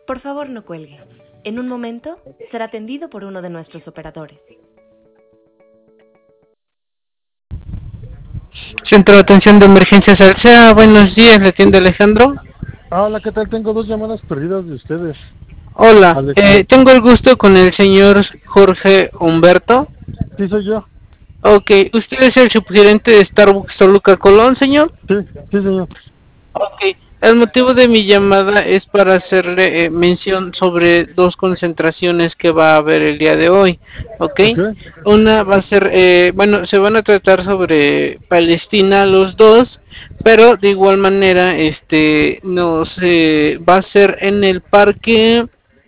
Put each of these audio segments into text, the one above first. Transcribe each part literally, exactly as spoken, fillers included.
Por favor, no cuelgue. En un momento será atendido por uno de nuestros operadores. Centro de Atención de Emergencias Alsea, buenos días, ¿le atiende Alejandro? Ah, hola, ¿qué tal? Tengo dos llamadas perdidas de ustedes. Hola, Ale- eh, Ale- tengo el gusto con el señor Jorge Humberto. sí, soy yo. Ok, ¿usted es el subgerente de Starbucks Toluca Colón, señor? Sí, sí, señor. Ok, el motivo de mi llamada es para hacerle eh, mención sobre dos concentraciones que va a haber el día de hoy, ok. Ok, Una va a ser, eh, bueno, se van a tratar sobre Palestina los dos, pero de igual manera, este, no sé, va a ser en el parque.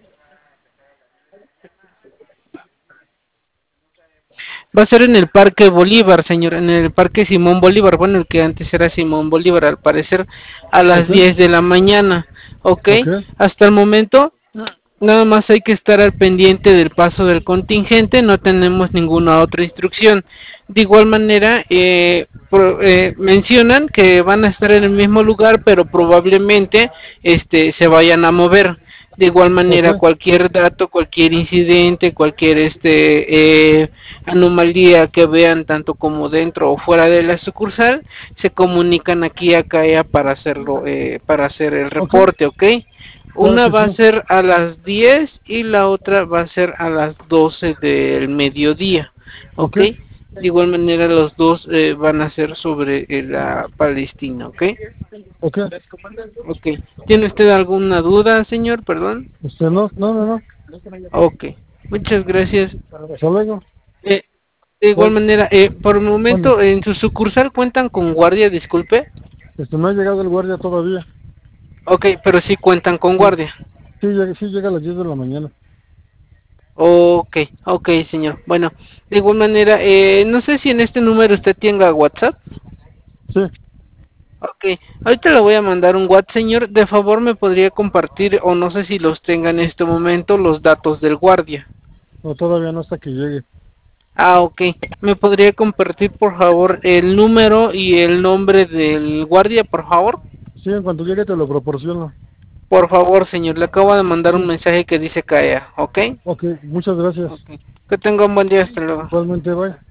Va a ser en el Parque Bolívar, señor, en el Parque Simón Bolívar, bueno, el que antes era Simón Bolívar, al parecer a las ok, diez de la mañana, ¿ok? ok, Hasta el momento, nada más hay que estar al pendiente del paso del contingente, no tenemos ninguna otra instrucción. De igual manera, eh, pro- eh, mencionan que van a estar en el mismo lugar, pero probablemente este, se vayan a mover. De igual ok, manera, cualquier dato, cualquier incidente, cualquier este eh, anomalía que vean tanto como dentro o fuera de la sucursal, se comunican aquí a CAEA para hacerlo, eh, para hacer el ok, reporte, ¿ok? claro Una que va a sí. ser a las diez y la otra va a ser a las doce del mediodía, Ok, ¿ok? De igual manera los dos eh, van a ser sobre eh, la Palestina, ¿ok? ok. Ok. ¿Tiene usted alguna duda, señor? Perdón. Este, no, no, no, no. Ok. Muchas gracias. Hasta luego. Eh, de igual Bye. manera, eh, por el Bueno, momento, en su sucursal cuentan con guardia, disculpe. este, no ha llegado el guardia todavía. Ok, pero sí cuentan con Sí, guardia. sí, llega, sí llega a las diez de la mañana. Ok, ok, señor. Bueno, de igual manera, eh, no sé si en este número usted tenga WhatsApp. Sí, Ok, ahorita le voy a mandar un WhatsApp, señor. De favor, me podría compartir, o no sé si los tenga en este momento, los datos del guardia. no, todavía no hasta que llegue. Ah, ok. ¿Me podría compartir, por favor, el número y el nombre del guardia, por favor? Sí, en cuanto llegue te lo proporciono. Por favor, señor, le acabo de mandar Sí, un mensaje que dice C A E A, ¿ok? ok, muchas gracias. Ok. Que tenga un buen día, hasta luego. Igualmente, bye.